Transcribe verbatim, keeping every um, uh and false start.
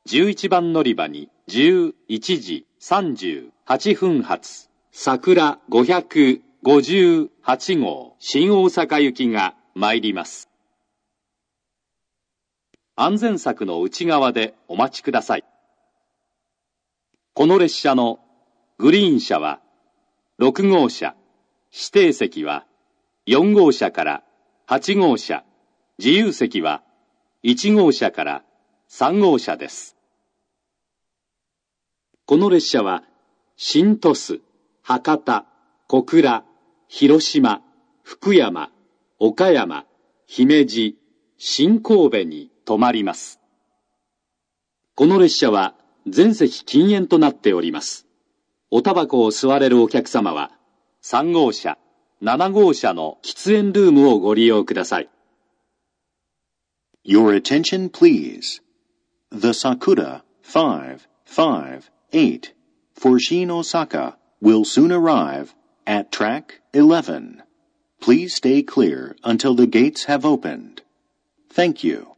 じゅういちばん乗り場にじゅういちじさんじゅうはっぷん発、桜ごひゃくごじゅうはちごう新大阪行きが参ります。安全柵の内側でお待ちください。この列車のグリーン車はろくごうしゃ、指定席はよんごうしゃからはちごうしゃ、自由席はいちごうしゃからさんごうしゃです。この列車は新鳥栖、博多、小倉、広島、福山、岡山、姫路、新神戸に止まります。この列車は全席禁煙となっております。おタバコを吸われるお客様はさんごうしゃ、ななごうしゃの喫煙ルームをご利用ください。 Your attention, please. The Sakura five five eight for Shin Osaka will soon arrive at track eleven. Please stay clear until the gates have opened. Thank you.